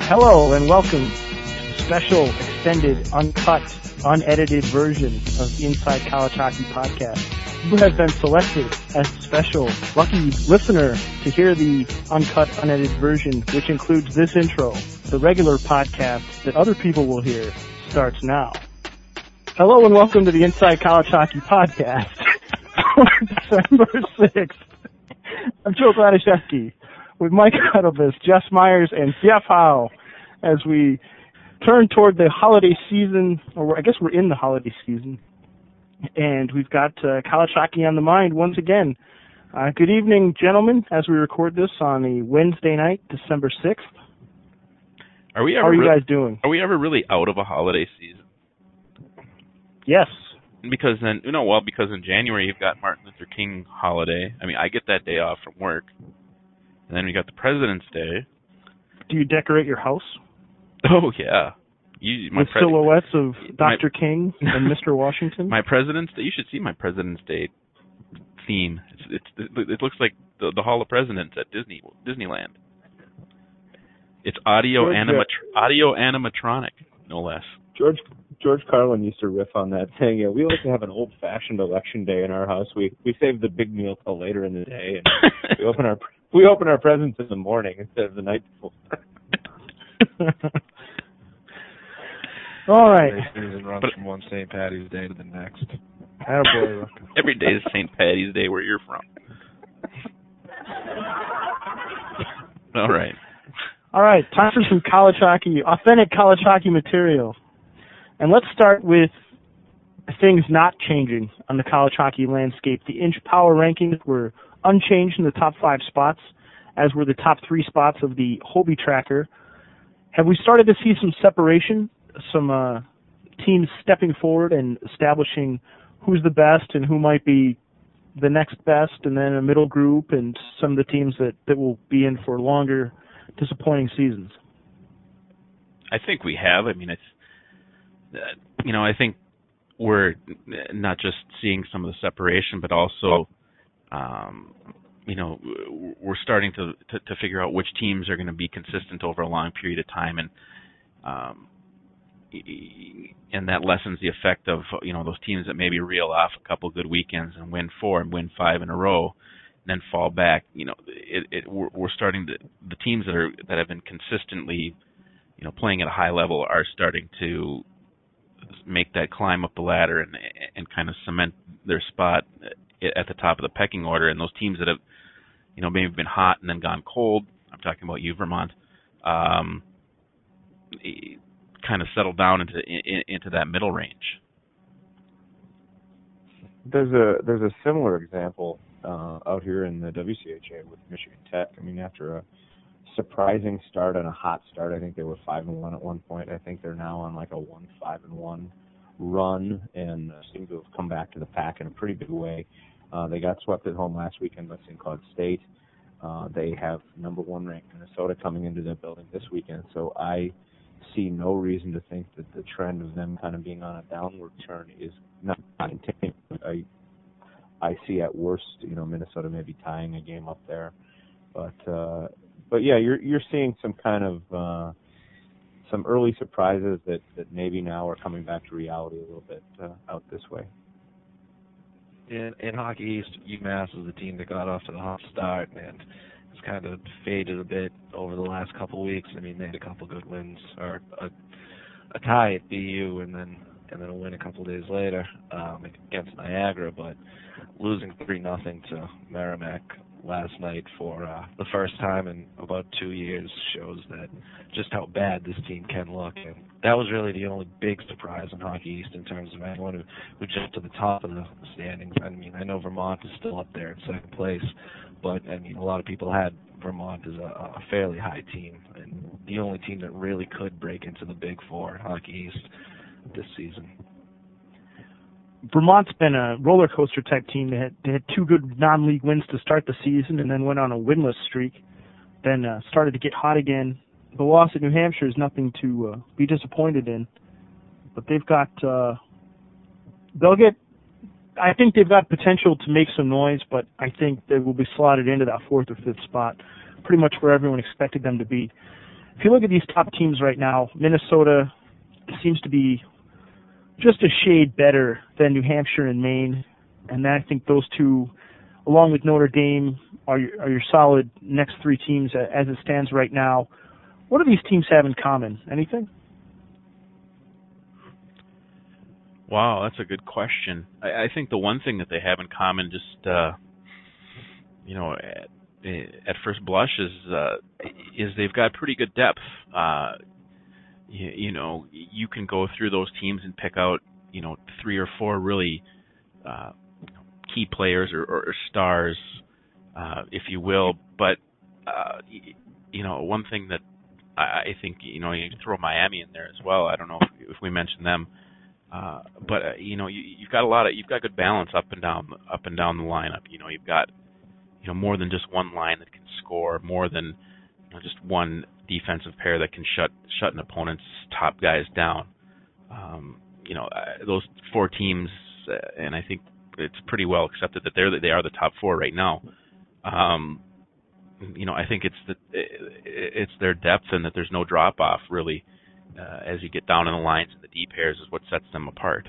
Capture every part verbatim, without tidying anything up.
Hello and welcome to the special, extended, uncut, unedited version of the Inside College Hockey Podcast. You have been selected as a special, lucky listener to hear the uncut, unedited version, which includes this intro. The regular podcast that other people will hear starts now. Hello and welcome to the Inside College Hockey Podcast for December sixth. I'm Joe Gladishevsky with Mike Huddlebus, Jess Myers, and Jeff Howe as we turn toward the holiday season, or I guess we're in the holiday season, and we've got uh, college hockey on the mind once again. Uh, good evening, gentlemen, as we record this on a Wednesday night, December sixth. Are we ever How are you re- guys doing? Are we ever really out of a holiday season? Yes. Because then, you know, well, because in January you've got Martin Luther King holiday. I mean, I get that day off from work. And then we got the President's Day. Do you decorate your house? Oh, yeah. You, my With pre- silhouettes of Doctor My, King and Mister Washington? My President's Day, you should see my President's Day theme. It's, it's, it looks like the, the Hall of Presidents at Disney Disneyland. It's audio, animatr- audio animatronic, no less. George George Carlin used to riff on that, saying, yeah, we like to have an old-fashioned election day in our house. We we save the big meal till later in the day, and we open our we open our presents in the morning instead of the night before. All right. Season runs but, from one Saint Patty's Day to the next. Attaboy. Every day is Saint Patty's Day where you're from. All right. All right, time for some college hockey, authentic college hockey material. And let's start with things not changing on the college hockey landscape. The inch power rankings were unchanged in the top five spots, as were the top three spots of the Hobie tracker. Have we started to see some separation, some uh, teams stepping forward and establishing who's the best and who might be the next best, and then a middle group and some of the teams that, that will be in for longer disappointing seasons? I think we have. I mean, it's, uh, you know, I think we're not just seeing some of the separation, but also, um, you know, we're starting to, to, to figure out which teams are going to be consistent over a long period of time, and um, and that lessens the effect of, you know, those teams that maybe reel off a couple good weekends and win four and win five in a row, and then fall back. You know, it, it, we're, we're starting to, the teams that are that have been consistently, you know, playing at a high level are starting to make that climb up the ladder and and kind of cement their spot at the top of the pecking order. And those teams that have, you know, maybe been hot and then gone cold, I'm talking about you, Vermont, um, kind of settle down into in, into that middle range. There's a there's a similar example uh, out here in the W C H A with Michigan Tech. I mean, after a surprising start and a hot start, I think they were five and one at one point. I think they're now on like a one five and one run and uh, seem to have come back to the pack in a pretty big way. Uh, they got swept at home last weekend by Saint Cloud State. Uh, they have number one ranked Minnesota coming into their building this weekend. So I see no reason to think that the trend of them kind of being on a downward turn is not continuing. I I see at worst, you know, Minnesota maybe tying a game up there, but uh, but yeah, you're you're seeing some kind of uh, some early surprises that, that maybe now are coming back to reality a little bit uh, out this way. In, in Hockey East, UMass is the team that got off to the hot start and has kind of faded a bit over the last couple of weeks. I mean, they had a couple good wins, or a, a tie at B U, and then and then a win a couple of days later um, against Niagara, but losing three nothing to Merrimack last night for uh, the first time in about two years shows that just how bad this team can look. And that was really the only big surprise in Hockey East in terms of anyone who, who jumped to the top of the standings. I mean, I know Vermont is still up there in second place, but I mean, a lot of people had Vermont as a, a fairly high team, and the only team that really could break into the Big Four in Hockey East this season. Vermont's been a roller coaster type team. They had, they had two good non-league wins to start the season and then went on a winless streak, then uh, started to get hot again. The loss at New Hampshire is nothing to uh, be disappointed in, but they've got, uh, they'll get, I think they've got potential to make some noise, but I think they will be slotted into that fourth or fifth spot, pretty much where everyone expected them to be. if you look at these top teams right now, Minnesota seems to be just a shade better than New Hampshire and Maine, and I think those two, along with Notre Dame, are your, are your solid next three teams as it stands right now. What do these teams have in common? Anything? Wow, that's a good question. I, I think the one thing that they have in common, just uh, you know, at, at first blush, is uh, is they've got pretty good depth. Uh, you, you know, you can go through those teams and pick out, you know, three or four really uh, key players or, or stars, uh, if you will. But uh, you know, one thing that I, I think, you know, you can throw Miami in there as well. I don't know if, if we mentioned them. Uh, but uh, you know, you, you've got a lot of you've got good balance up and down up and down the lineup. You know, you've got you know more than just one line that can score, more than you know, just one defensive pair that can shut shut an opponent's top guys down. Um, you know, uh, those four teams, uh, and I think it's pretty well accepted that they're they are the top four right now. Um, you know, I think it's the it's their depth and that there's no drop off really. Uh, as you get down in the lines and the deep pairs is what sets them apart.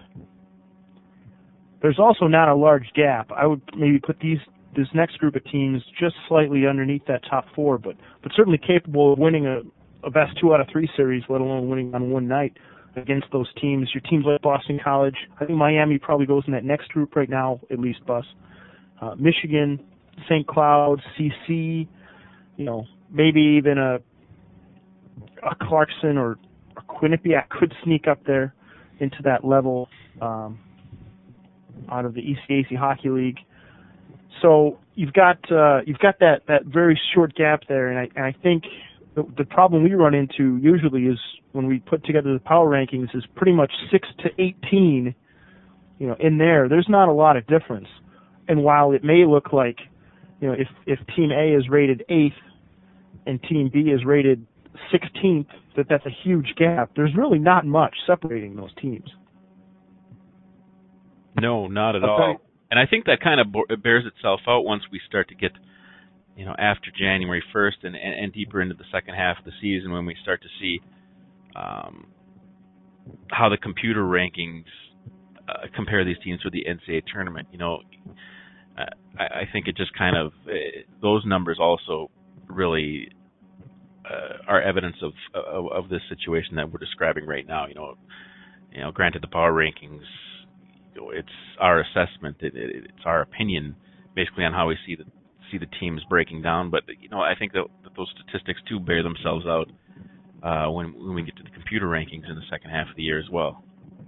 There's also not a large gap. I would maybe put these this next group of teams just slightly underneath that top four, but but certainly capable of winning a, a best two out of three series, let alone winning on one night against those teams. Your teams like Boston College, I think Miami probably goes in that next group right now, at least, Bus. Uh, Michigan, Saint Cloud, C C, you know, maybe even a a Clarkson or Quinnipiac could sneak up there into that level um, out of the E C A C Hockey League. So you've got uh, you've got that, that very short gap there, and I, and I think the, the problem we run into usually is when we put together the power rankings is pretty much six to eighteen. You know, in there, there's not a lot of difference. And while it may look like, you know, if if Team A is rated eighth and Team B is rated sixteenth, that that's a huge gap. There's really not much separating those teams. No, not at Okay. all. And I think that kind of bears itself out once we start to get, you know, after January first and, and, and deeper into the second half of the season when we start to see um, how the computer rankings uh, compare these teams with the N C double A tournament. You know, uh, I, I think it just kind of, uh, those numbers also really Uh, are evidence of, of of this situation that we're describing right now. You know, you know. Granted, the power rankings, you know, it's our assessment, it, it, it's our opinion, basically on how we see the see the teams breaking down. But you know, I think that, that those statistics too bear themselves out uh, when when we get to the computer rankings in the second half of the year as well.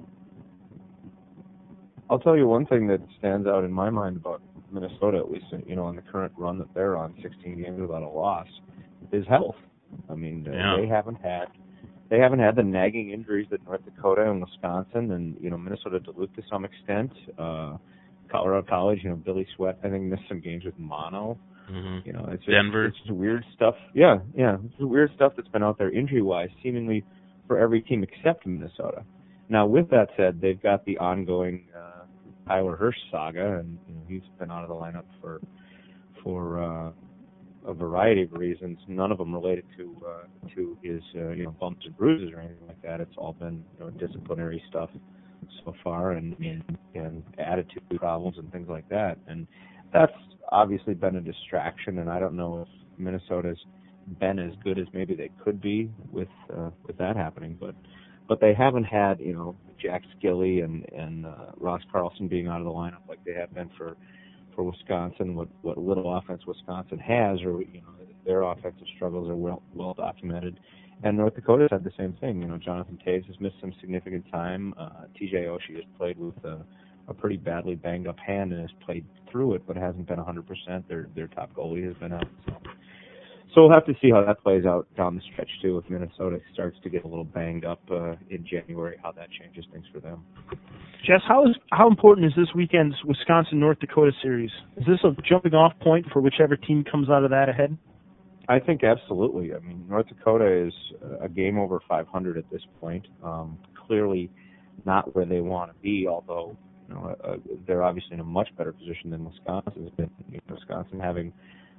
I'll tell you one thing that stands out in my mind about Minnesota, at least you know, on the current run that they're on, sixteen games without a loss, is health. I mean, yeah. they haven't had they haven't had the nagging injuries that North Dakota and Wisconsin and you know Minnesota Duluth to some extent. Uh, Colorado College, you know, Billy Sweat, I think missed some games with mono. Mm-hmm. You know, it's just, Denver. It's just weird stuff. Yeah, yeah, it's weird stuff that's been out there injury wise, seemingly for every team except Minnesota. Now, with that said, they've got the ongoing uh, Tyler Hirsch saga, and you know, he's been out of the lineup for for. Uh, a variety of reasons, none of them related to uh, to his uh, you know bumps and bruises or anything like that. It's all been you know disciplinary stuff so far, and, and and attitude problems and things like that. And that's obviously been a distraction. And I don't know if Minnesota's been as good as maybe they could be with uh, with that happening, but but they haven't had you know Jack Skilly and and uh, Ross Carlson being out of the lineup like they have been for. For Wisconsin, what what little offense Wisconsin has, or you know, their offensive struggles are well well documented. And North Dakota's had the same thing. You know, Jonathan Taves has missed some significant time. Uh, T J Oshie has played with a, a pretty badly banged up hand and has played through it, but hasn't been one hundred percent. Their their top goalie has been out. So. so we'll have to see how that plays out down the stretch too. If Minnesota starts to get a little banged up uh, in January, how that changes things for them. Jess, how is how important is this weekend's Wisconsin-North Dakota series? Is this a jumping-off point for whichever team comes out of that ahead? I think absolutely. I mean, North Dakota is a game over five hundred at this point. Um, clearly not where they want to be, although you know uh, they're obviously in a much better position than Wisconsin has been. You know, Wisconsin having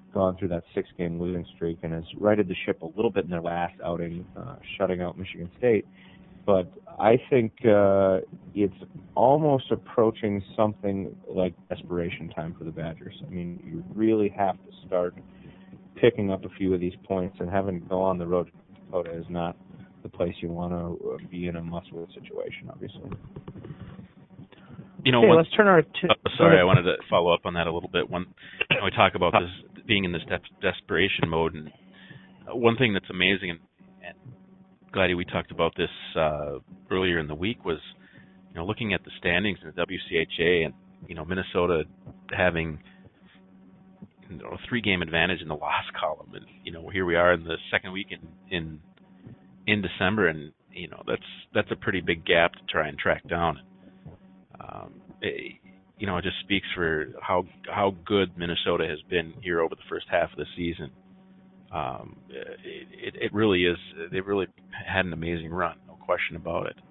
gone through that six-game losing streak and has righted the ship a little bit in their last outing, uh, shutting out Michigan State. But I think uh, it's almost approaching something like desperation time for the Badgers. I mean, you really have to start picking up a few of these points, and having to go on the road to Dakota is not the place you want to be in a must-win situation, obviously. You know, okay, one, let's turn our. T- oh, sorry, I wanted to follow up on that a little bit. When you know, we talk about this being in this de- desperation mode, and one thing that's amazing, and, and Gladdy, we talked about this uh, earlier in the week, was you know looking at the standings in the W C H A, and you know Minnesota having you know, a three-game advantage in the loss column, and you know here we are in the second week in in in December, and you know that's that's a pretty big gap to try and track down. Um, it, you know, it just speaks for how how good Minnesota has been here over the first half of the season. Um, it, it, it really is. They've really had an amazing run, no question about it.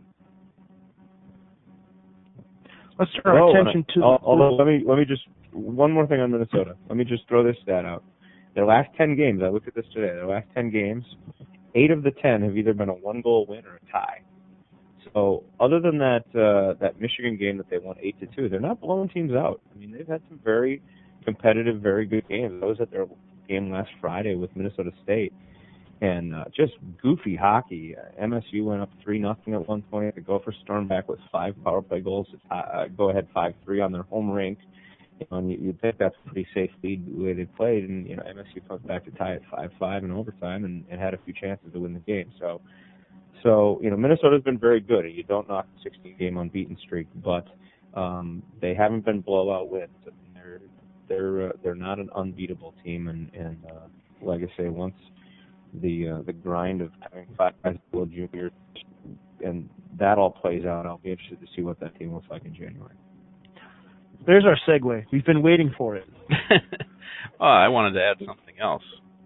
Let's turn our oh, attention to. Although, let me let me just one more thing on Minnesota. Let me just throw this stat out. Their last ten games, I looked at this today. Their last ten games, eight of the ten have either been a one-goal win or a tie. So other than that uh, that Michigan game that they won eight to two, they're not blowing teams out. I mean, they've had some very competitive, very good games. I was at their game last Friday with Minnesota State, and uh, just goofy hockey. Uh, M S U went up three nothing at one point. The Gophers stormed back with five power play goals to uh, go ahead five three on their home rink. You know, and you'd think that's a pretty safe lead the way they played, and you know M S U comes back to tie at five five in overtime and, and had a few chances to win the game. So. So, you know, Minnesota's been very good. You don't knock a sixteen-game unbeaten streak, but um, they haven't been blowout wins. I mean, they're they're uh, they're not an unbeatable team, and and uh, like I say, once the uh, the grind of having five high school juniors and that all plays out, I'll be interested to see what that team looks like in January. There's our segue. We've been waiting for it. Oh, I wanted to add something else.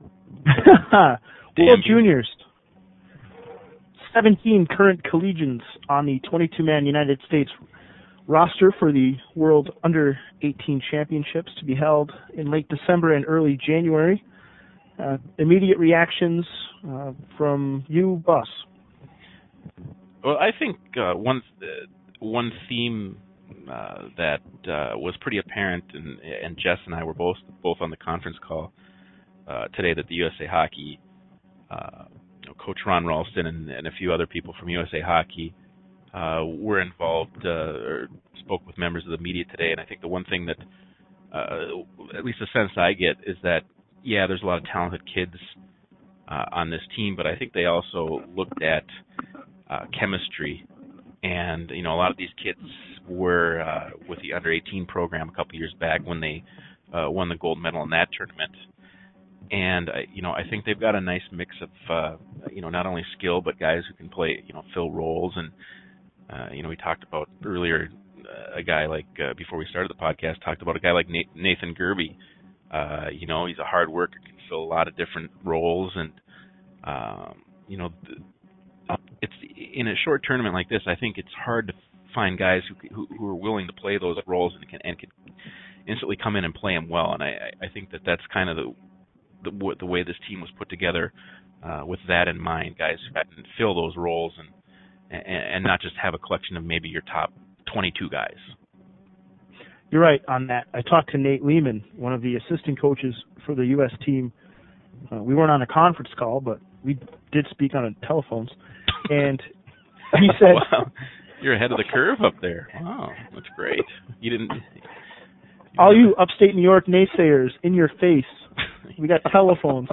World Juniors. seventeen current collegians on the twenty-two man United States roster for the World Under eighteen Championships to be held in late December and early January. Uh, immediate reactions uh, from you, Bus? Well, I think uh, one uh, one theme uh, that uh, was pretty apparent, and, and Jess and I were both both on the conference call uh, today, that the U S A Hockey uh, Coach Ron Ralston and, and a few other people from U S A Hockey uh, were involved uh, or spoke with members of the media today. And I think the one thing that, uh, at least the sense I get, is that, yeah, there's a lot of talented kids uh, on this team, but I think they also looked at uh, chemistry. And, you know, a lot of these kids were uh, with the under eighteen program a couple years back when they uh, won the gold medal in that tournament. And, uh, you know, I think they've got a nice mix of, uh, you know, not only skill, but guys who can play, you know, fill roles. And, uh, you know, we talked about earlier uh, a guy like, uh, before we started the podcast, talked about a guy like Nathan Gerby. Uh, you know, he's a hard worker, can fill a lot of different roles. And, um, you know, it's in a short tournament like this, I think it's hard to find guys who who, who are willing to play those roles and can, and can instantly come in and play them well. And I, I think that that's kind of the, The, the way this team was put together uh, with that in mind, guys who can fill those roles and, and and not just have a collection of maybe your top twenty-two guys. You're right on that. I talked to Nate Lehman, one of the assistant coaches for the U S team. Uh, we weren't on a conference call, but we did speak on telephones. And he said... Wow. You're ahead of the curve up there. Wow, that's great. You didn't... You all you upstate New York naysayers, in your face. We got telephones.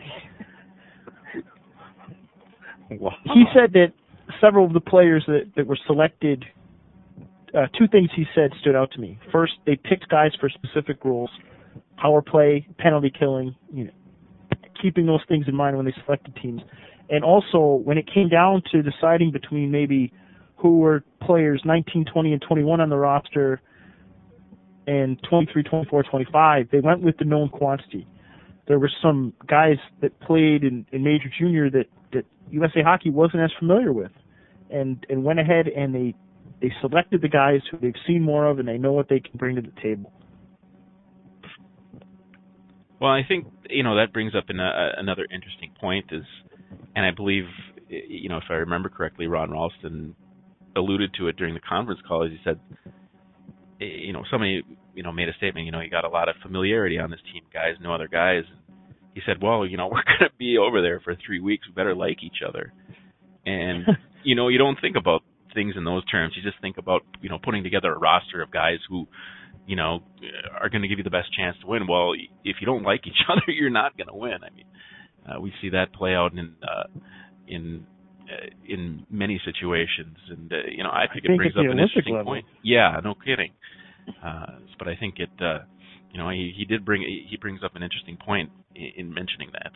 Wow. He said that several of the players that, that were selected, uh, two things he said stood out to me. First, they picked guys for specific roles, power play, penalty killing, you know, keeping those things in mind when they selected teams. And also, when it came down to deciding between maybe who were players nineteen, twenty, and twenty-one on the roster and twenty-three, twenty-four, twenty-five, they went with the known quantity. There were some guys that played in, in Major Junior that, that U S A Hockey wasn't as familiar with, and, and went ahead and they they selected the guys who they've seen more of and they know what they can bring to the table. Well, I think, you know, that brings up an, uh, another interesting point is, and I believe, you know, if I remember correctly, Ron Ralston alluded to it during the conference call, as he said, you know, somebody, you know, made a statement, you know, you got a lot of familiarity on this team, guys, no other guys. He said, well, you know, we're going to be over there for three weeks. We better like each other. And, you know, you don't think about things in those terms. You just think about, you know, putting together a roster of guys who, you know, are going to give you the best chance to win. Well, if you don't like each other, you're not going to win. I mean, uh, we see that play out in uh, in uh, in many situations, and uh, you know, I think I it think brings at up the an Olympic interesting level. point. Yeah, no kidding. Uh, but I think it, uh, you know, he, he did bring he brings up an interesting point in, in mentioning that.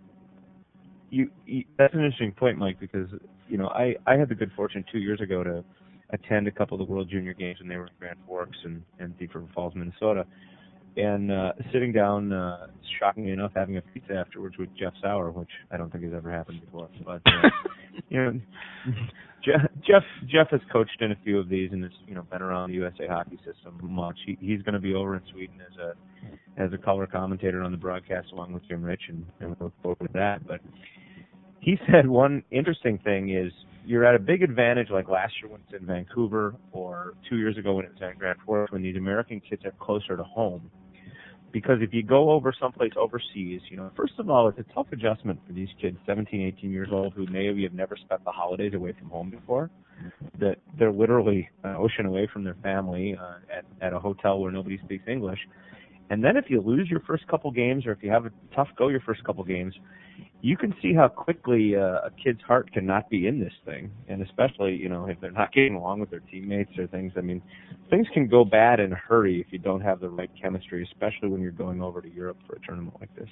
You, you that's an interesting point, Mike, because you know I I had the good fortune two years ago to attend a couple of the World Junior Games when they were in Grand Forks and, and Thief River Falls, Minnesota, and uh, sitting down, uh, shockingly enough, having a pizza afterwards with Jeff Sauer, which I don't think has ever happened before. But uh, you know, Jeff Jeff has coached in a few of these and has you know been around the U S A hockey system much. He, he's going to be over in Sweden as a as a color commentator on the broadcast along with Jim Rich, and, and we look forward to that. But he said one interesting thing is you're at a big advantage like last year when it's in Vancouver or two years ago when it was at Grand Forks when these American kids are closer to home. Because if you go over someplace overseas, you know, first of all, it's a tough adjustment for these kids, seventeen, eighteen years old, who maybe have never spent the holidays away from home before, that they're literally an ocean away from their family uh, at, at a hotel where nobody speaks English. And then if you lose your first couple games or if you have a tough go your first couple games, you can see how quickly uh, a kid's heart can not be in this thing. And especially, you know, if they're not getting along with their teammates or things. I mean, things can go bad in a hurry if you don't have the right chemistry, especially when you're going over to Europe for a tournament like this.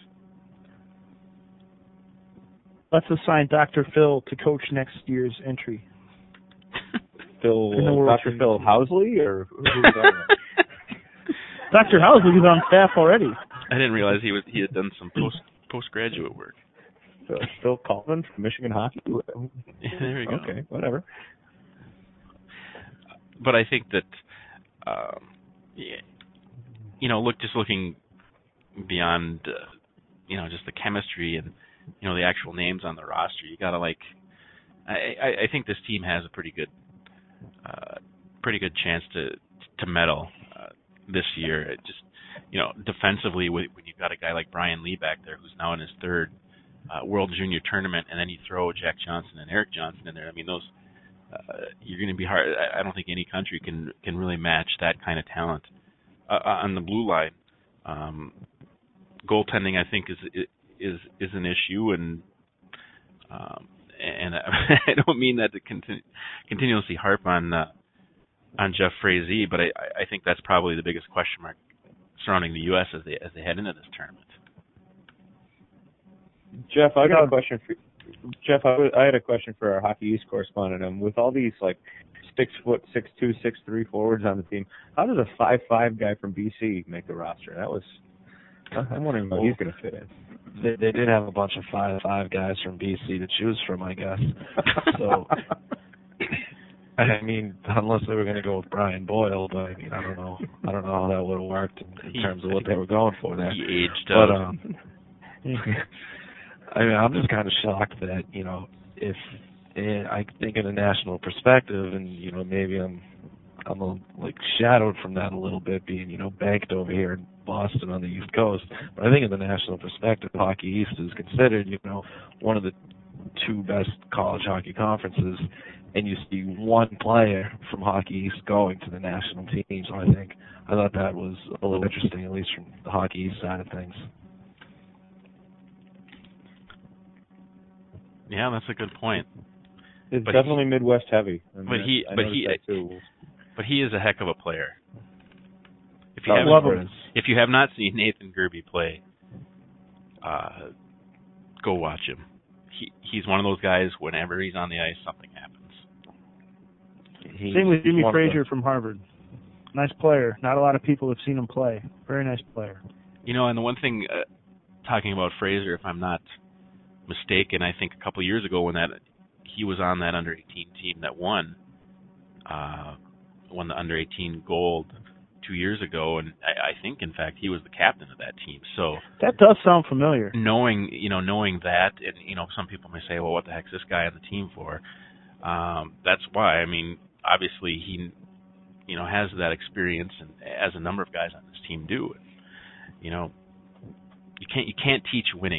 Let's assign Doctor Phil to coach next year's entry. Phil, In the World Doctor Series. Phil Housley, or who who's that? Doctor Housley is on staff already. I didn't realize he was he had done some post postgraduate work. Phil, Phil Coleman from Michigan Hockey. Yeah, there you go. Okay, whatever. But I think that, um, yeah, you know, look just looking beyond, uh, you know, just the chemistry and you know the actual names on the roster. You gotta like, I I, I think this team has a pretty good, uh, pretty good chance to to medal uh, this year. It just, you know, defensively when you've got a guy like Brian Lee back there who's now in his third uh, World Junior Tournament, and then you throw Jack Johnson and Eric Johnson in there. I mean, those uh, you're going to be hard. I don't think any country can can really match that kind of talent uh, on the blue line. Um, goaltending, I think, is is is an issue, and um, and I don't mean that to continu- continuously harp on uh, on Jeff Frazee, but I, I think that's probably the biggest question mark surrounding the U S as they as they head into this tournament. Jeff, I got a question for Jeff. I, w- I had a question for our Hockey East correspondent. Um, with all these like six foot, six two, six three forwards on the team, how does a five five guy from B C make the roster? That was I'm wondering how he's going to fit in. They, they did have a bunch of five five guys from B C to choose from, I guess. So, I mean, unless they were going to go with Brian Boyle, but I mean, I don't know. I don't know how that would have worked in, in He- terms of what they were going for there. He aged But out. um, I mean, I'm just kind of shocked that you know, if eh, I think in a national perspective, and you know, maybe I'm I'm a, like shadowed from that a little bit, being you know banked over here in Boston on the East Coast. But I think in the national perspective, Hockey East is considered you know one of the two best college hockey conferences, and you see one player from Hockey East going to the national team. So I think I thought that was a little interesting, at least from the Hockey East side of things. Yeah, that's a good point. It's But definitely Midwest heavy. I mean, but he- I but noticed he- that too. But he is a heck of a player. If you I haven't, love him. if you have not seen Nathan Gerby play, uh, go watch him. He he's one of those guys. Whenever he's on the ice, something happens. He's Same with Jimmy one of the- Frazier from Harvard. Nice player. Not a lot of people have seen him play. Very nice player. You know, and the one thing, uh, talking about Fraser, if I'm not mistaken, I think a couple of years ago when that he was on that under eighteen team that won, uh, won the under eighteen gold two years ago, and I, I think, in fact, he was the captain of that team. So that does sound familiar. Knowing, you know, knowing that, and you know, some people may say, well, what the heck's this guy on the team for? Um, that's why. I mean, obviously, he, you know, has that experience, and as a number of guys on this team do. You know, you can't you can't teach winning.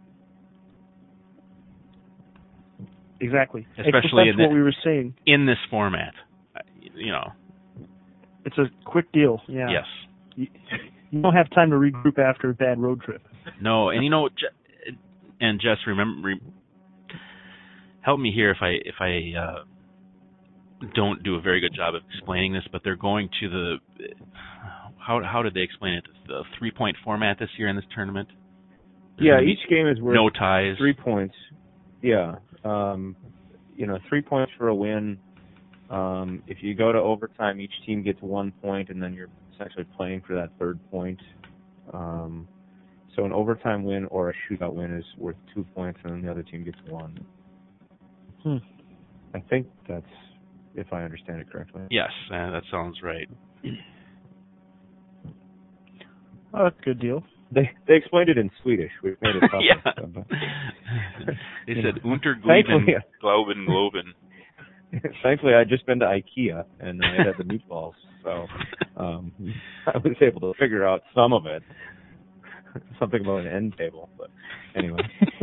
Exactly. Especially that's in the, what we were saying in this format. You know, it's a quick deal. Yeah. Yes. You, you don't have time to regroup after a bad road trip. No, and you know, and Jess, remember, help me here if I if I uh, don't do a very good job of explaining this, but they're going to the how how did they explain it? The three point format this year in this tournament. There's yeah, each game is worth no ties. Three points. Yeah, um, you know, three points for a win. Um, if you go to overtime, each team gets one point, and then you're essentially playing for that third point. Um, so an overtime win or a shootout win is worth two points, and then the other team gets one. Hmm. I think that's, if I understand it correctly. Yes, uh, that sounds right. Oh, that's a good deal. They they explained it in Swedish, which made it tough. Yeah. So, but, they said Untergleben, Thankfully- Glauben, Globen. Thankfully, I'd just been to IKEA, and I had the meatballs, so um, I was able to figure out some of it. Something about an end table, but anyway.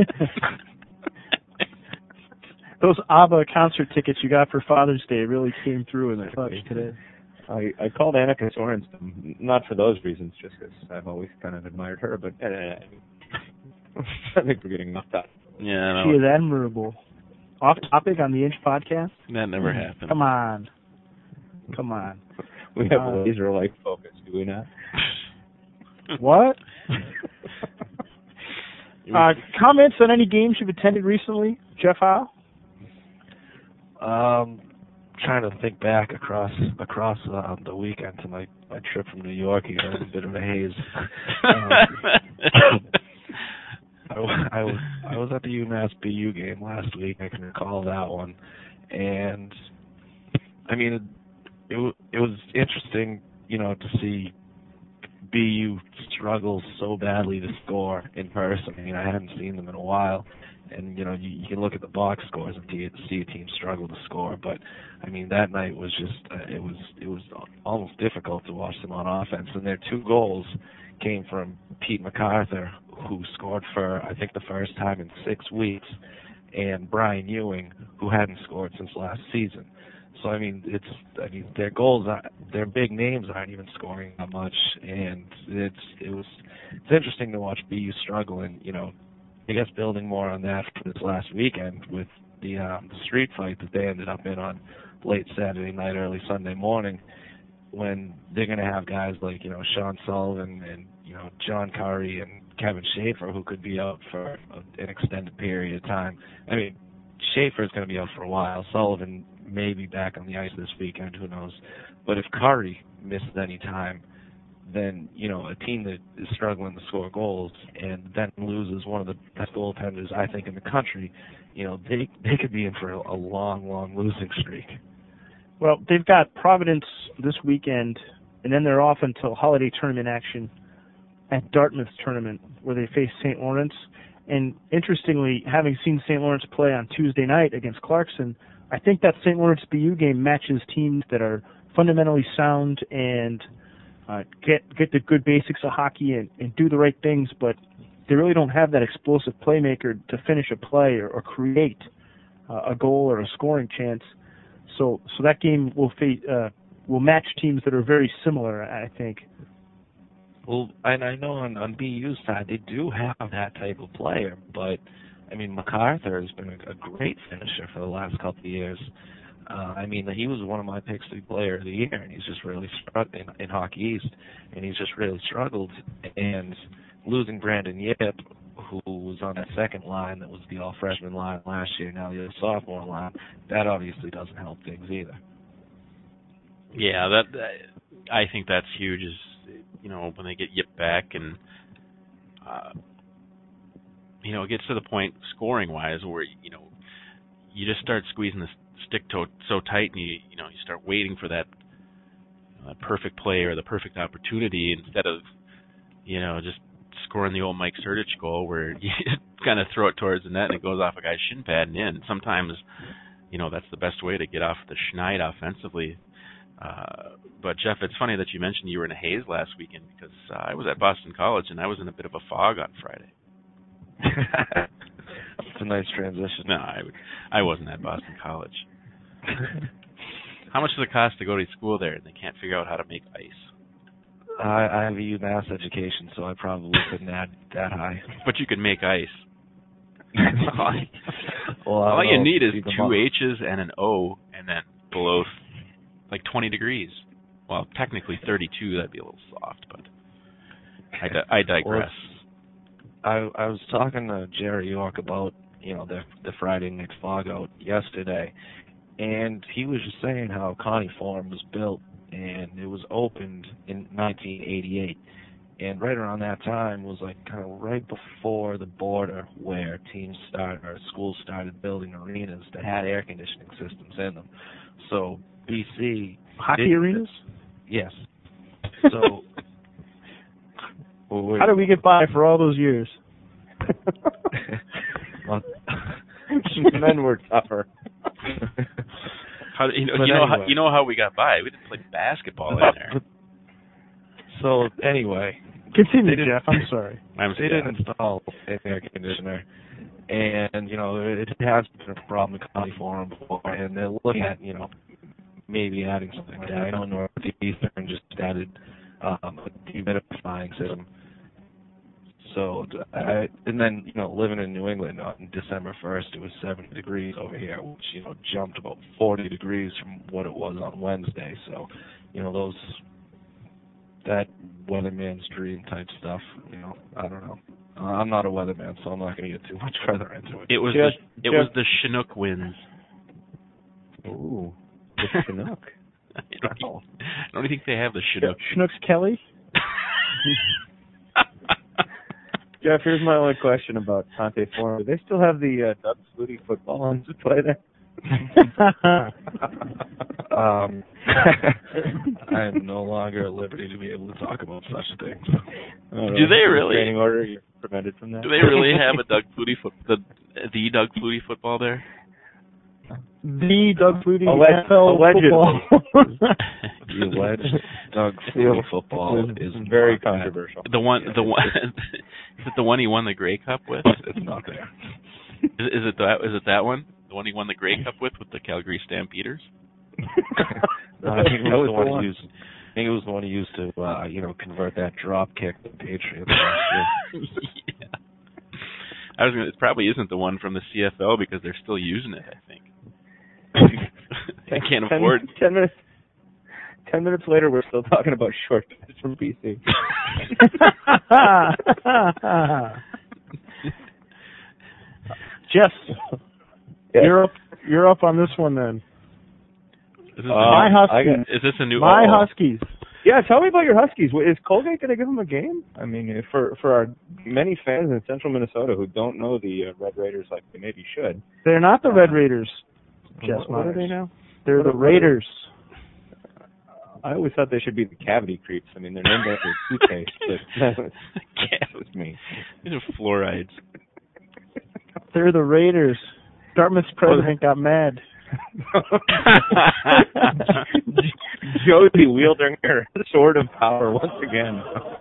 Those ABBA concert tickets you got for Father's Day really came through in the clutch today. I, I called Annika Sorensen, not for those reasons, just because I've always kind of admired her, but uh, I think we're getting off topic. Yeah, She no, is admirable. Off topic on the Inch podcast? that never happened. Come on. Come on. We have Uh, laser-like focus, do we not? What? uh, comments on any games you've attended recently, Jeff Howe? Um, trying to think back across across uh, the weekend to my, my trip from New York. You got a bit of a haze. Um, I, I was I was at the UMass B U game last week. I can recall that one, and I mean it it, it was interesting, you know, to see B U struggle so badly to score in person. I mean, I hadn't seen them in a while, and you know, you, you can look at the box scores and see, see a team struggle to score. But I mean, that night was just uh, it was it was almost difficult to watch them on offense. And their two goals came from Pete MacArthur, who scored for I think the first time in six weeks, and Brian Ewing, who hadn't scored since last season. So I mean, it's I mean their goals, are, their big names aren't even scoring that much, and it's it was it's interesting to watch B U struggle, and you know, I guess building more on that for this last weekend with the um, the street fight that they ended up in on late Saturday night, early Sunday morning, when they're going to have guys like you know Sean Sullivan and you know John Curry and Kevin Schaefer who could be out for a, an extended period of time. I mean, Schaefer is going to be out for a while. Sullivan may be back on the ice this weekend, who knows. But if Curry misses any time, then, you know, a team that is struggling to score goals and then loses one of the best goaltenders, I think, in the country, you know, they they could be in for a, a long, long losing streak. Well, they've got Providence this weekend, and then they're off until holiday tournament action at Dartmouth's tournament, where they face Saint Lawrence. And interestingly, having seen Saint Lawrence play on Tuesday night against Clarkson, I think that Saint Lawrence B U game matches teams that are fundamentally sound and uh, get get the good basics of hockey and, and do the right things, but they really don't have that explosive playmaker to finish a play or, or create uh, a goal or a scoring chance. So so that game will fa- uh, will match teams that are very similar, I think. Well, and I know on, on B U's side they do have that type of player, but I mean MacArthur has been a, a great finisher for the last couple of years. Uh, I mean he was one of my picks to be player of the year, and he's just really struggled in, in Hockey East, and he's just really struggled. And losing Brandon Yip, who was on that second line that was the all freshman line last year, now the sophomore line, that obviously doesn't help things either. Yeah, that, that I think that's huge. Is you know when they get Yip back, and uh, you know it gets to the point scoring wise where you know you just start squeezing the stick toe so tight, and you you know you start waiting for that a perfect play or the perfect opportunity instead of, you know, just scoring the old Mike Surdich goal where you kind of throw it towards the net and it goes off a guy's shin pad and in. Sometimes, you know, that's the best way to get off the schneid offensively. Uh, but, Jeff, it's funny that you mentioned you were in a haze last weekend because uh, I was at Boston College and I was in a bit of a fog on Friday. It's a nice transition. No, I, I wasn't at Boston College. How much does it cost to go to school there and they can't figure out how to make ice? I, I have a UMass education, so I probably couldn't add that high. But you could make ice. Well, all you know, need is two up. H's and an O, and then below like twenty degrees. Well, technically thirty-two. That'd be a little soft, but I, di- I digress. Well, I I was talking to Jerry York about you know the the Friday night fog out yesterday, and he was just saying how Connie Forum was built, and it was opened in nineteen eighty-eight. And right around that time was like kind of right before the border where teams start or schools started building arenas that had air conditioning systems in them. So B C hockey arenas? Yes. So well, how did we get by for all those years? well, men were tougher. How, you know, But you know, anyway. how, you know how we got by? We didn't play basketball in there. So anyway, continue, they Jeff. I'm sorry. I'm they didn't install an air conditioner, and you know it has been a problem in Connie Forum before, and they're looking at you know maybe adding something like that. I know Northeastern just added um, a dehumidifying system. So I, and then you know living in New England on December first, it was seventy degrees over here, which you know jumped about forty degrees from what it was on Wednesday. So you know those. That weatherman's dream type stuff, you know, I don't know. Uh, I'm not a weatherman, so I'm not going to get too much further into it. It was Just, the, it just, was the Chinook winds. Ooh, the Chinook. I don't, oh. I don't think they have the Chinook. Chinooks Kelly? Jeff, here's my only question about Conte Forum. Do they still have the uh, Doug Flutie football on display there? um, I am no longer at liberty to be able to talk about such things. Do they really? Training order, you're prevented from that. Do they really have a Doug Flutie foot the the Doug Flutie football there? The Doug Flutie Alleg- N F L allegedly. football. The alleged Doug Flutie football is very not controversial. The one, the one, is it the one he won the Grey Cup with? It's not there. Is, is it that? Is it that one? The one he won the Grey Cup with, with the Calgary Stampeders? No, I think it That was was the one the he one. used. I think it was the one he used to, uh, you know, convert that drop kick to the Patriots last year. Yeah. I was gonna. It probably isn't the one from the C F L because they're still using it. I think. I can't ten, afford. Ten minutes. Ten minutes later, we're still talking about short pitch from B C. Jeff, Yeah. you're up. You're up on this one then. Is this, Uh, a My new, I Huskies. got- is this a new? My oh, Huskies. Yeah, tell me about your Huskies. Is Colgate going to give them a game? I mean, for for our many fans in Central Minnesota who don't know the uh, Red Raiders like they maybe should. They're not the Red Raiders, Jeff What, what are Myers. they now? They're What the are- what are they? Raiders. I always thought they should be the Cavity Creeps. I mean, they're named after toothpaste, but that was me. These are fluorides. They're the Raiders. Dartmouth's president got mad. Jody wielding her sword of power once again.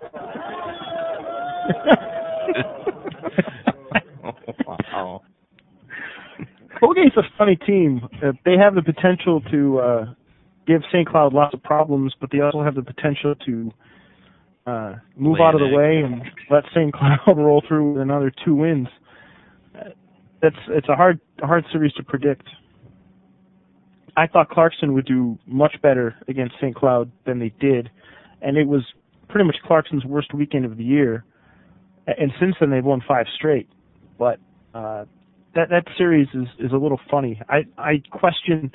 Wow. Colgate's a funny team. Uh, they have the potential to uh, give Saint Cloud lots of problems, but they also have the potential to uh, move Lay out of an the egg. way and let Saint Cloud roll through with another two wins. Uh, that's it's a hard a hard series to predict. I thought Clarkson would do much better against Saint Cloud than they did, and it was pretty much Clarkson's worst weekend of the year. And since then, they've won five straight. But uh, that that series is, is a little funny. I I question.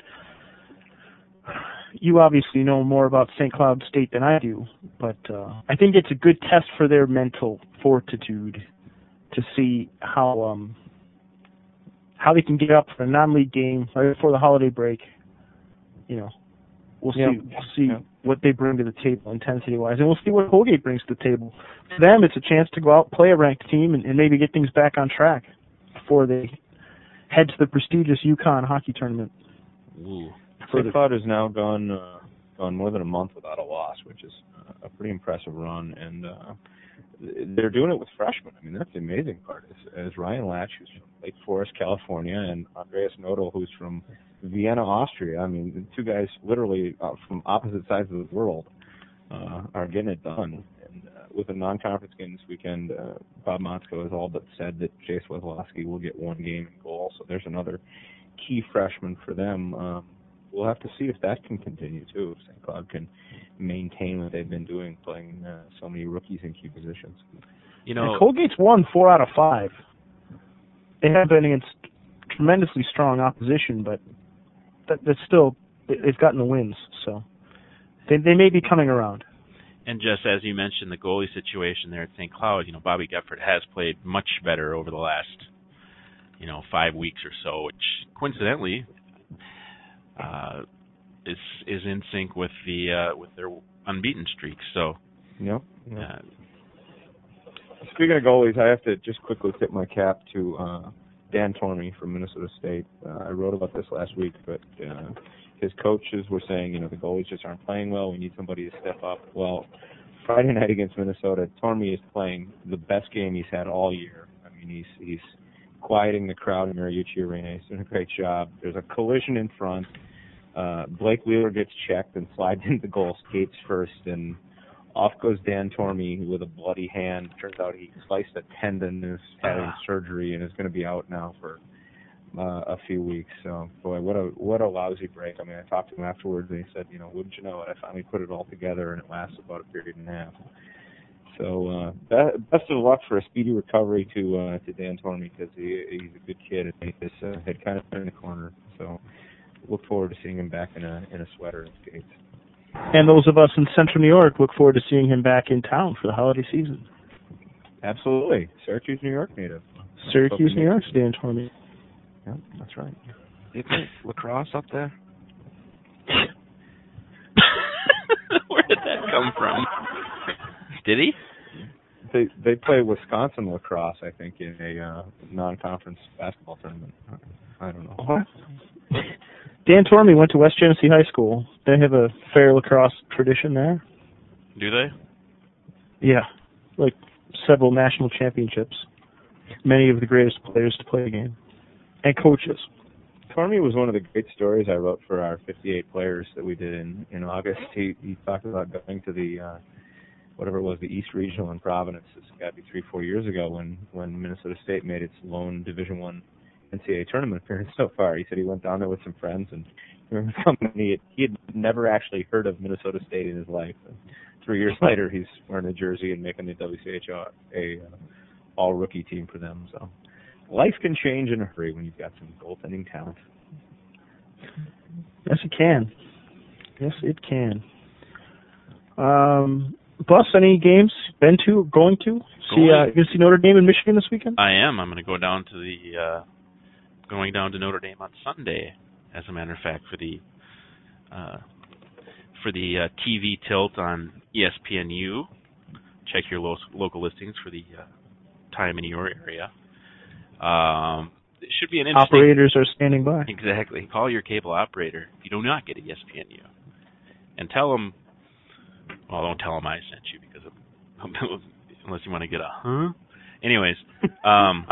You obviously know more about Saint Cloud State than I do, but uh, I think it's a good test for their mental fortitude to see how um how they can get up for a non-league game right before the holiday break. You know, we'll Yeah. see. We'll see. Yeah. what they bring to the table intensity-wise, and we'll see what Colgate brings to the table. For them, it's a chance to go out, play a ranked team, and, and maybe get things back on track before they head to the prestigious UConn hockey tournament. Ooh. Saint Cloud has now gone uh, gone more than a month without a loss, which is uh, a pretty impressive run, and uh, they're doing it with freshmen. I mean, that's the amazing part. Is, is Ryan Latch, who's from Lake Forest, California, and Andreas Nodal, who's from Vienna, Austria. I mean, the two guys literally uh, from opposite sides of the world uh, are getting it done. And uh, with a non-conference game this weekend, uh, Bob Motzko has all but said that Chase Wesolowski will get one game in goal. So there's another key freshman for them. Um, we'll have to see if that can continue, too, if Saint Cloud can maintain what they've been doing, playing uh, so many rookies in key positions. You know, and Colgate's won four out of five. They have been against tremendously strong opposition, but that, that's still, they've gotten the wins, so they, they may be coming around. And just as you mentioned, the goalie situation there at Saint Cloud, you know, Bobby Geffert has played much better over the last, you know, five weeks or so, which coincidentally uh, is is in sync with the uh, with their unbeaten streak. So, yep. yep. Uh, Speaking of goalies, I have to just quickly tip my cap to uh, Dan Tormey from Minnesota State. Uh, I wrote about this last week, but uh, his coaches were saying, you know, the goalies just aren't playing well. We need somebody to step up. Well, Friday night against Minnesota, Tormey is playing the best game he's had all year. I mean, he's he's quieting the crowd in Mariucci Arena. He's doing a great job. There's a collision in front. Uh, Blake Wheeler gets checked and slides into the goal, skates first, and off goes Dan Tormey with a bloody hand. Turns out he sliced a tendon, is having Ah. surgery, and is going to be out now for uh, a few weeks. So, boy, what a what a lousy break. I mean, I talked to him afterwards, and he said, you know, wouldn't you know it, I finally put it all together, and it lasted about a period and a half. So, uh, best of luck for a speedy recovery to uh, to Dan Tormey, because he, he's a good kid, and he just uh, had kind of turned the corner. So, look forward to seeing him back in a in a sweater and skates. And those of us in Central New York look forward to seeing him back in town for the holiday season. Absolutely. Syracuse, New York native. Syracuse, New York's Dan Tormey. Yeah, that's right. They play lacrosse up there? where did that come from? Did he? They they play Wisconsin lacrosse, I think, in a uh, non-conference basketball tournament. I don't know. What? Dan Tormey went to West Genesee High School. They have a fair lacrosse tradition there. Do they? Yeah, like several national championships. Many of the greatest players to play the game. And coaches. Tormey was one of the great stories I wrote for our fifty-eight players that we did in, in August. He, he talked about going to the, uh, whatever it was, the East Regional in Providence. It's got to be three, four years ago when, when Minnesota State made its lone Division One N C double A tournament appearance so far. He said he went down there with some friends, and he had, he had never actually heard of Minnesota State in his life. And three years later, he's wearing a jersey and making the W C H O a uh, all-rookie team for them. So life can change in a hurry when you've got some goaltending talent. Yes, it can. Yes, it can. Um, Bus, any games been to, going to? See, uh, you going to see Notre Dame in Michigan this weekend? I am. I'm going to go down to the, uh, going down to Notre Dame on Sunday, as a matter of fact, for the, uh, for the uh, T V tilt on E S P N U. Check your lo- local listings for the uh, time in your area. Um, it should be an interesting... Operators are standing by. Exactly. Call your cable operator if you do not get E S P N U. And tell them... Well, don't tell them I sent you, because of, unless you want to get a huh? Anyways, um,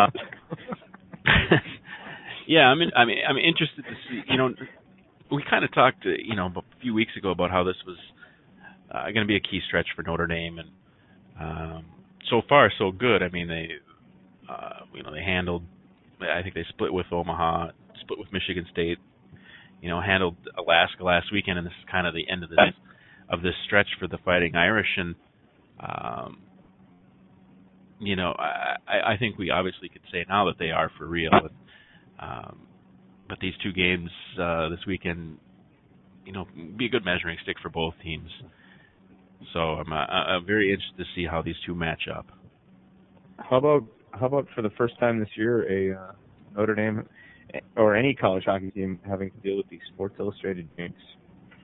yeah, I'm in, I mean, I'm interested to see. You know, we kind of talked, uh, you know, a few weeks ago about how this was uh, going to be a key stretch for Notre Dame, and um, so far so good. I mean, they, uh, you know, they handled. I think they split with Omaha, split with Michigan State. You know, handled Alaska last weekend, and this is kind of the end of this of this stretch for the Fighting Irish, and um, you know, I, I think we obviously could say now that they are for real. And, um, but these two games uh, this weekend, you know, be a good measuring stick for both teams. So I'm, uh, I'm very interested to see how these two match up. How about how about for the first time this year, a uh, Notre Dame or any college hockey team having to deal with the Sports Illustrated jinx?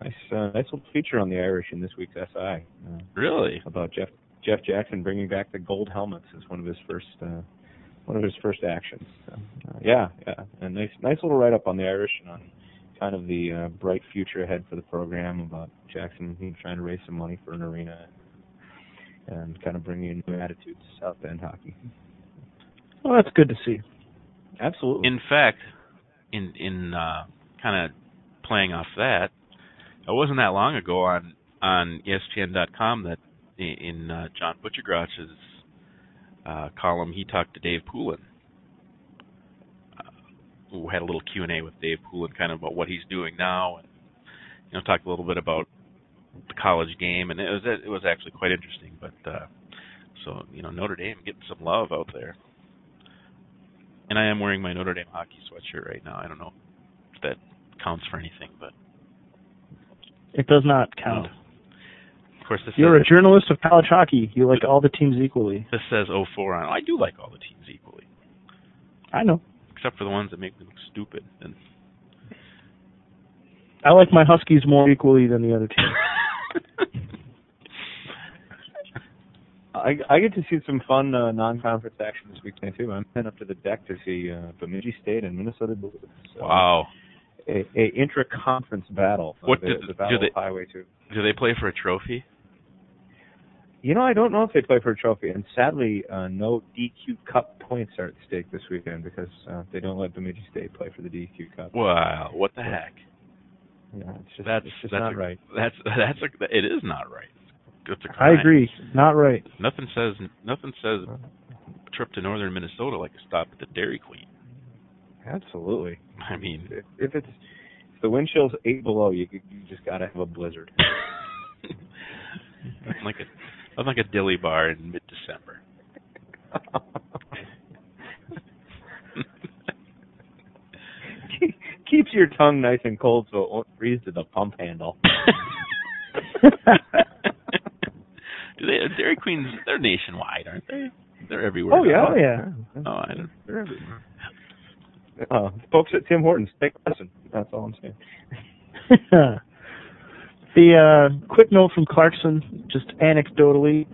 Nice, uh, nice little feature on the Irish in this week's S I. Uh, Really? About Jeff Jeff Jackson bringing back the gold helmets as one of his first uh, one of his first actions. So, uh, yeah, yeah, a nice nice little write up on the Irish and on kind of the uh, bright future ahead for the program about Jackson you know, trying to raise some money for an arena and kind of bringing in new attitudes to South Bend hockey. Well, that's good to see. Absolutely. In fact, in in uh, kind of playing off that, it wasn't that long ago on on E S P N dot com that in uh, John Butchergrosh's uh, column he talked to Dave Poulin. Uh, who had a little Q and A with Dave Poulin, kind of about what he's doing now, and you know talked a little bit about the college game, and it was it was actually quite interesting. But uh, so you know Notre Dame getting some love out there, and I am wearing my Notre Dame hockey sweatshirt right now. I don't know if that counts for anything, but it does not count. No. Of course, this You're says, a journalist of college hockey. You like all the teams equally. This says oh four on. I do like all the teams equally, I know. except for the ones that make me look stupid. And I like my Huskies more equally than the other teams. I, I get to see some fun uh, non-conference action this weekend too. I'm heading up to the deck to see uh, Bemidji State and Minnesota Duluth. So, wow. A, a intra-conference battle. Uh, What the, do, the battle do they of Highway two. do they play for a trophy? You know, I don't know if they play for a trophy, and sadly, uh, no D Q Cup points are at stake this weekend because uh, they don't let Bemidji State play for the D Q Cup. Wow, what the heck? Yeah, it's just, That's it's just that's not a, right. That's that's a, it is not right. It's a I crime. agree. Not right. Nothing says nothing says a trip to northern Minnesota like a stop at the Dairy Queen. Absolutely. I mean, If, if it's if the wind chill's eight below, you you just got to have a blizzard. nothing like a nothing like a dilly bar in mid-December. Keeps your tongue nice and cold so it won't freeze to the pump handle. Do they Dairy Queens? They're nationwide, aren't they? They're everywhere. Oh yeah, now. Oh, yeah. Oh, I don't. They're everywhere. Uh, folks at Tim Hortons, take a listen. That's all I'm saying. The uh, quick note from Clarkson, just anecdotally,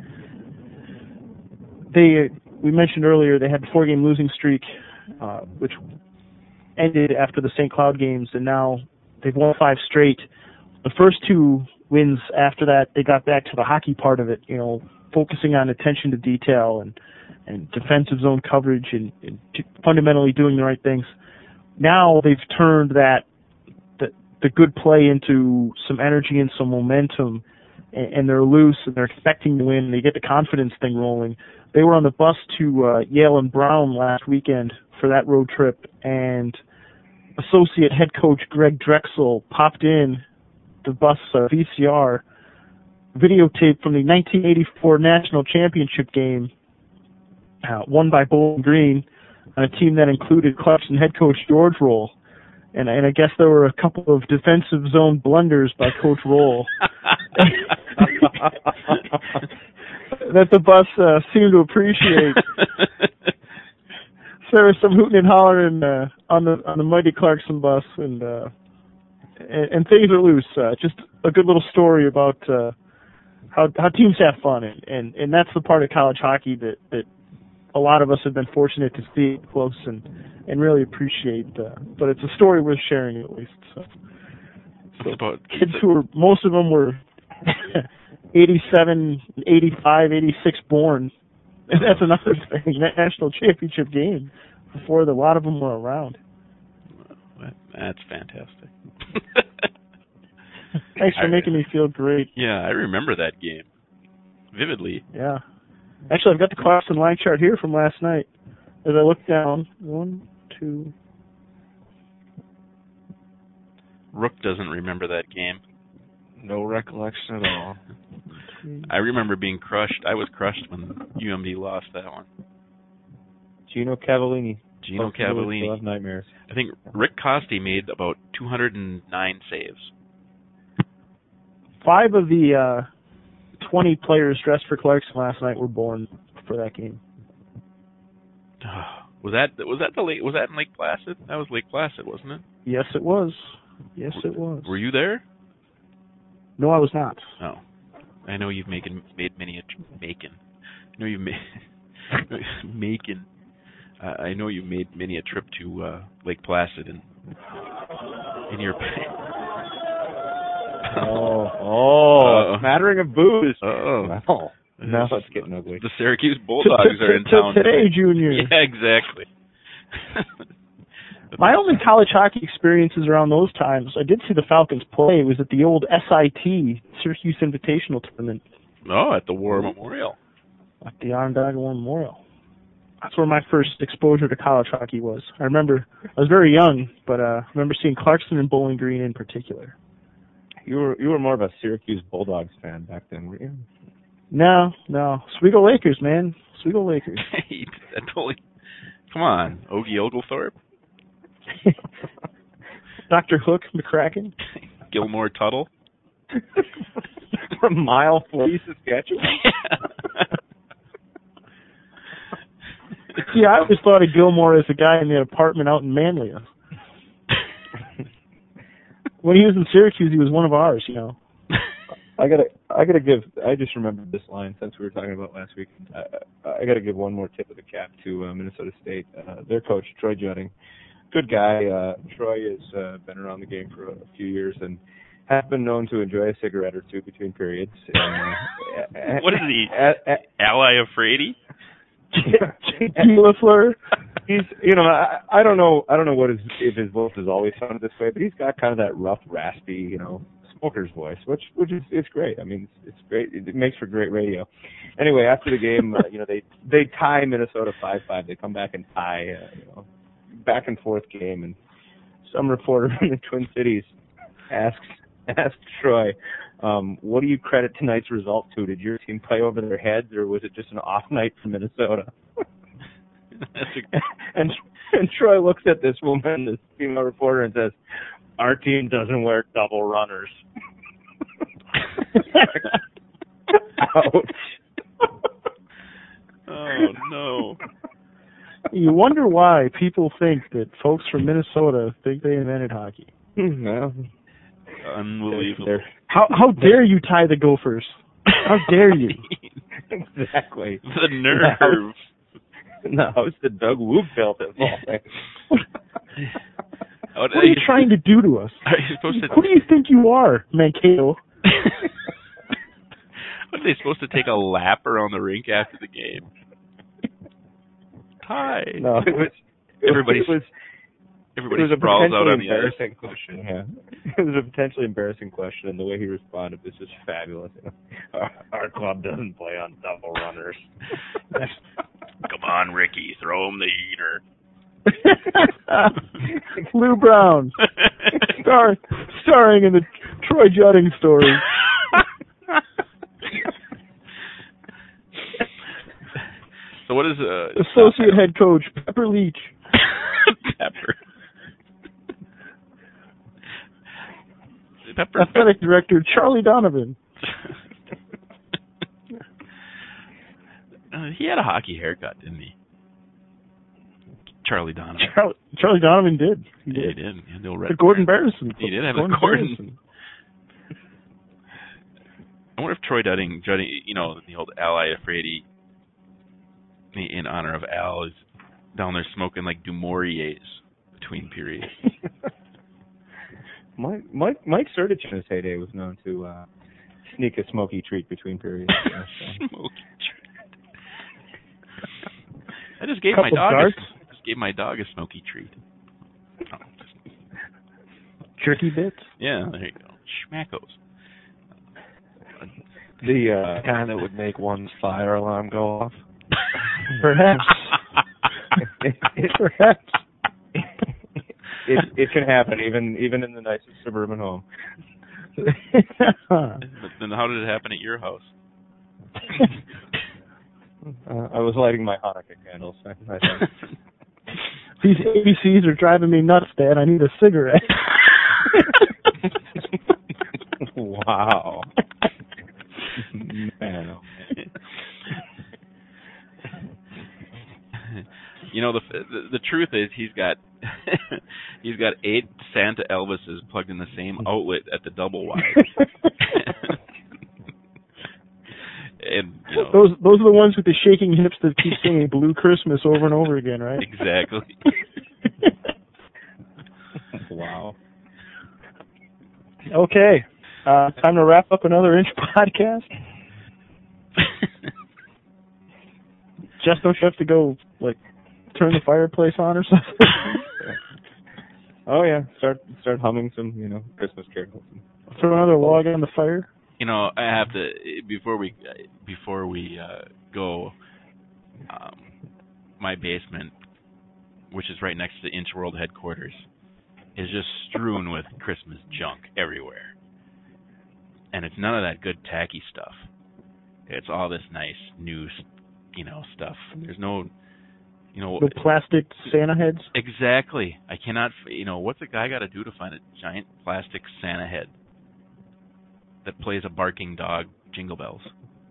they we mentioned earlier they had the four-game losing streak, uh, which ended after the Saint Cloud games, and now they've won five straight. The first two wins after that, they got back to the hockey part of it, you know, focusing on attention to detail and, and defensive zone coverage and, and t- fundamentally doing the right things. Now they've turned that the, the good play into some energy and some momentum, and, and they're loose and they're expecting to win. They get the confidence thing rolling. They were on the bus to uh, Yale and Brown last weekend for that road trip, and associate head coach Greg Drexel popped in the bus uh, V C R videotape from the nineteen eighty-four national championship game, uh, won by Bowling Green, on a team that included Clarkson head coach George Roll. And, and I guess there were a couple of defensive zone blunders by Coach Roll that the bus uh, seemed to appreciate. So there was some hooting and hollering uh, on the on the mighty Clarkson bus, and uh, and, and things are loose. Uh, just a good little story about uh, how how teams have fun, and, and, and that's the part of college hockey that, that a lot of us have been fortunate to see close and, and really appreciate. Uh, but it's a story worth sharing at least. So, so about, kids who were, most of them were eighty-seven, eighty-five, eighty-six born. And that's another thing, that national championship game, before the, a lot of them were around. That's fantastic. Thanks for I, making me feel great. Yeah, I remember that game vividly. Yeah. Actually, I've got the Clarkson line chart here from last night. As I look down, one, two. Rook doesn't remember that game. No recollection at all. I remember being crushed. I was crushed when U M D lost that one. Gino Cavallini. Gino Cavallini. Love nightmares. I think Rick Costi made about two hundred nine saves. Five of the uh, twenty players dressed for Clarkson last night were born for that game. Was that was that the lake? Was that in Lake Placid? That was Lake Placid, wasn't it? Yes, it was. Yes, it was. Were you there? No, I was not. Oh, I know you've making made many a tr- bacon. I know you've made making. Uh, I know you made many a trip to uh, Lake Placid and in your. oh, oh, Uh-oh. smattering of booze. Oh, Wow. Now it's getting ugly. The Syracuse Bulldogs are in T- town today, Junior. Yeah, exactly. My only college hockey experiences around those times, I did see the Falcons play. It was at the old S I T, Syracuse Invitational Tournament. Oh, at the War Memorial. At the Onondaga War Memorial. That's where my first exposure to college hockey was. I remember, I was very young, but uh, I remember seeing Clarkson and Bowling Green in particular. You were you were more of a Syracuse Bulldogs fan back then, were you? No, no. Oswego Lakers, man. Oswego Lakers. Hey, that totally, come on, Ogie Oglethorpe. Doctor Hook McCracken. Gilmore Tuttle. From Mile Flee, Saskatchewan. See, I always thought of Gilmore as a guy in the apartment out in Manlia. When he was in Syracuse, he was one of ours, you know. I gotta, I gotta give. I just remembered this line since we were talking about last week. I, I gotta give one more tip of the cap to uh, Minnesota State. Uh, their coach Troy Jutting, good guy. Uh, Troy has uh, been around the game for a few years and has been known to enjoy a cigarette or two between periods. And, what is he? At, at, Ally of Frady? J T LaFleur. He's, you know, I, I don't know, I don't know what his if his voice has always sounded this way, but he's got kind of that rough, raspy, you know, smoker's voice, which which is it's great. I mean, it's, it's great. It makes for great radio. Anyway, after the game, uh, you know, they they tie Minnesota five five. They come back and tie, uh, you know, back and forth game, and some reporter in the Twin Cities asks asks Troy, um, what do you credit tonight's result to? Did your team play over their heads, or was it just an off night for Minnesota? and and Troy looks at this woman, this female reporter, and says, "Our team doesn't wear double runners." Ouch. Oh no. You wonder why people think that folks from Minnesota think they invented hockey. Well, unbelievable. How how dare you tie the Gophers? How dare you? Exactly. The nerve. No, it's the Doug Woog belt of all things. What are you trying to do to us? Are you supposed to? Who do you think you are, Mankato? What are they supposed to take a lap around the rink after the game? Hi. No, it was. Everybody. It was. Everybody it was a sprawls out on potentially the ice. embarrassing question. Yeah, it was a potentially embarrassing question, and the way he responded was just fabulous. You know, our, our club doesn't play on double runners. Come on, Ricky, throw him the heater. Lou Brown, star, starring in the Troy Jutting story. So what is uh, associate head coach Pepper Leach? Pepper. Pepper. Athletic director Charlie Donovan. uh, he had a hockey haircut, didn't he? Charlie Donovan. Charlie, Charlie Donovan did. He yeah, did. he did. He had the old red the Gordon Barrison. He did have Gordon a Gordon. Barrison. I wonder if Troy Jutting, Jutting, you know, the old Ally of Frady, in honor of Al, is down there smoking like Dumouriez between periods. Mike, Mike, Mike Surdich in his heyday was known to uh, sneak a smoky treat between periods. Smoky treat. I just gave Couple my dog. darts. A, just gave my dog a smoky treat. Oh, just, Jerky bits. yeah, there you go. Schmackos. The uh, kind that would make one's fire alarm go off. Perhaps. it, it, Perhaps. it, it can happen even even in the nicest suburban home. But then how did it happen at your house? Uh, I was lighting my Hanukkah candles. I, I These A B Cs are driving me nuts, Dad. I need a cigarette. Wow. Man, oh man. You know, the, the the truth is he's got he's got eight Santa Elvises plugged in the same outlet at the double wide. and you know, those those are the ones with the shaking hips that keep singing "Blue Christmas" over and over again, right? Exactly. Wow. Okay, uh, time to wrap up another Inch podcast. Just don't you have to go like turn the fireplace on or something? Oh yeah, start start humming some you know Christmas carols. Throw another log on the fire. You know, I have to before we before we uh, go. Um, my basement, which is right next to Inch World headquarters, is just strewn with Christmas junk everywhere, and it's none of that good tacky stuff. It's all this nice new, you know, stuff. There's no, you know, the plastic Santa heads. Exactly. I cannot, you know, what's a guy got to do to find a giant plastic Santa head that plays a barking dog jingle bells?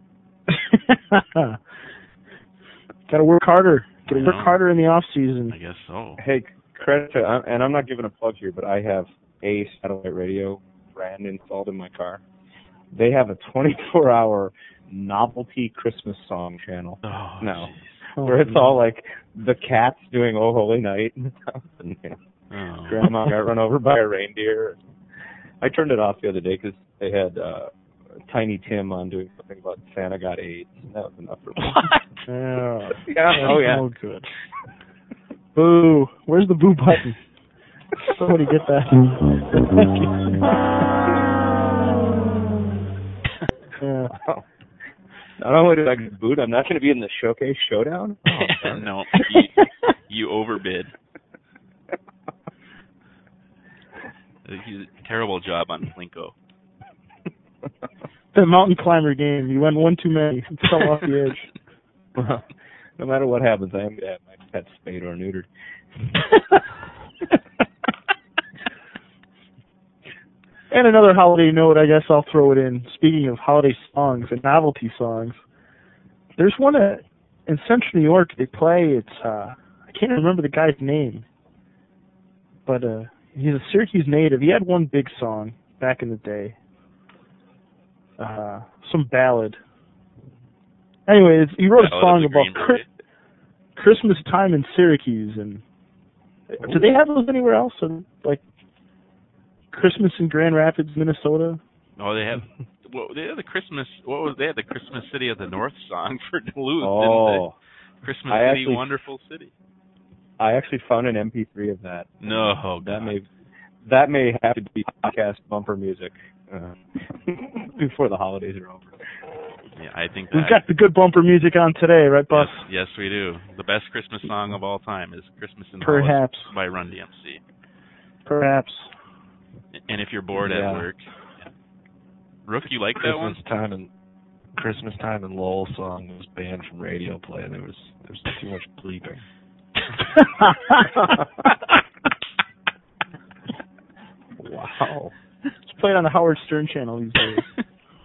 Got to work harder. Got to work harder in the off season. I guess so. Hey, credit to, and I'm not giving a plug here, but I have a satellite radio brand installed in my car. They have a twenty-four hour novelty Christmas song channel oh, now, oh, where it's man. all like the cats doing "Oh Holy Night" and stuff, and you know, Oh. Grandma got run over by a reindeer. I turned it off the other day because they had uh, Tiny Tim on doing something about Santa got AIDS. And that was enough for me. What? Yeah. Yeah. Oh yeah. Oh, good. Boo. Where's the boo button? Somebody get that. Thank you. Yeah. Wow. Not only did I get booed, I'm not going to be in the Showcase Showdown? Oh, no, you, you overbid. You did a terrible job on Plinko. The mountain climber game. You went one too many. You fell off the edge. Well, no matter what happens, I am going to have my pet spayed or neutered. And another holiday note, I guess I'll throw it in. Speaking of holiday songs and novelty songs, there's one at, in Central New York. They play. It's uh, I can't remember the guy's name, but uh, he's a Syracuse native. He had one big song back in the day, uh, some ballad. Anyways, he wrote a Ballad song of the about Green Chri- Christmas time in Syracuse, and do they have those anywhere else? And, like Christmas in Grand Rapids, Minnesota. Oh, they have. Well, they had the Christmas. What was they had the Christmas City of the North song for Duluth? Oh, didn't they? Christmas I City, actually- wonderful city. I actually found an M P three of that. No, oh, that God. may that may have to be podcast bumper music uh, before the holidays are over. Yeah, I think We've that. got the good bumper music on today, right, Bus? Yes, yes, we do. The best Christmas song of all time is "Christmas in Perhaps. Hollis" by Run D M C. Perhaps. And if you're bored Yeah. at work, Rook, you like that one? Christmas time and Christmas time and Lowell song was banned from radio play. There was there was too much bleeping. Wow. It's played on the Howard Stern channel these days.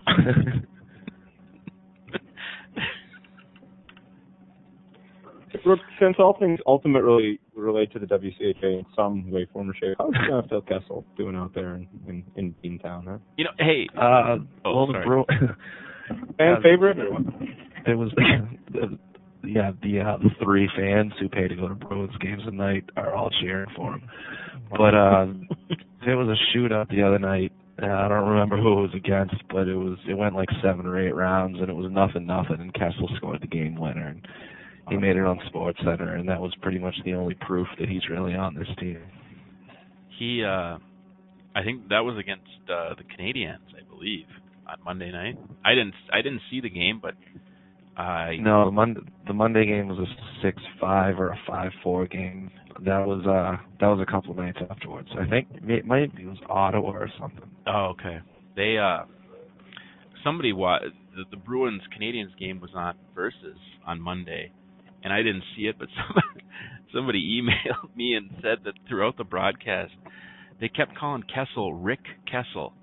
Brooke, since all things ultimately relate to the W C H A in some way, form, or shape, how's uh, Phil Kessel doing out there in, in, in Beantown? Huh? You know, hey. Uh, Oh, well, the sorry. Bru- Fan Uh, favorite? Or what? It was the, yeah the uh, the three fans who pay to go to Bruins games at night are all cheering for him. But uh, there was a shootout the other night. Uh, I don't remember who it was against, but it was it went like seven or eight rounds, and it was nothing nothing. And Kessel scored the game winner, and he made it on Sports Center, and that was pretty much the only proof that he's really on this team. He, uh, I think that was against uh, the Canadiens, I believe, on Monday night. I didn't, I didn't see the game, but I. No, the Monday the Monday game was a six five or a five four game. That was uh that was a couple of nights afterwards. I think it might it was Ottawa or something. Oh, okay. They, uh, somebody wa- the, the Bruins Canadiens game was on Versus on Monday, and I didn't see it, but somebody, somebody emailed me and said that throughout the broadcast, they kept calling Kessel Rick Kessel.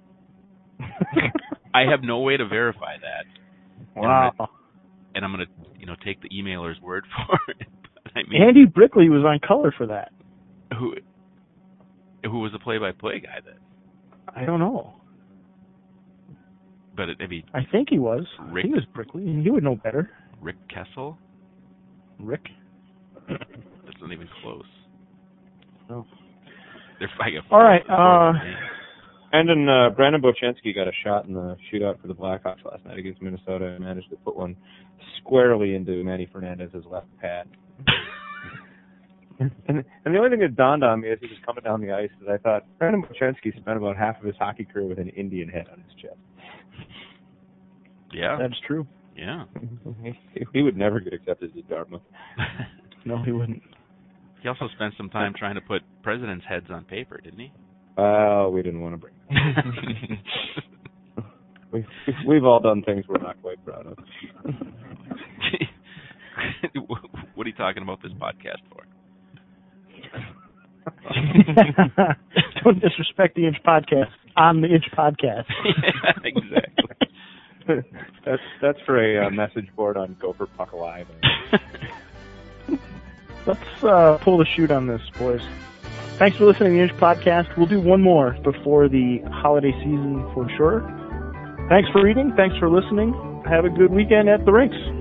I have no way to verify that. Wow. And I'm going to, you know, take the emailer's word for it. But I mean, Andy Brickley was on color for that. who who was the play-by-play guy then? I don't know. but it, I mean, I think he was. Rick, he was prickly. He would know better. Rick Kessel? Rick? That's not even close. No. They're fighting. All right. Uh, and then uh, Brandon Bochenski got a shot in the shootout for the Blackhawks last night against Minnesota and managed to put one squarely into Manny Fernandez's left pad. and, and the only thing that dawned on me as he was coming down the ice is I thought Brandon Bochenski spent about half of his hockey career with an Indian head on his chest. Yeah. That's true. Yeah. he, he would never get accepted to Dartmouth. No, he wouldn't. He also spent some time trying to put presidents' heads on paper, didn't he? Well, uh, we didn't want to bring that. we, we've all done things we're not quite proud of. What are you talking about this podcast for? Don't disrespect the Inch Podcast. I'm the Inch Podcast. Yeah, exactly. that's that's for a uh, message board on Gopher Puck Alive. Let's uh, pull the chute on this, boys. Thanks for listening to the Inch Podcast. We'll do one more before the holiday season for sure. Thanks for reading. Thanks for listening. Have a good weekend at the rinks.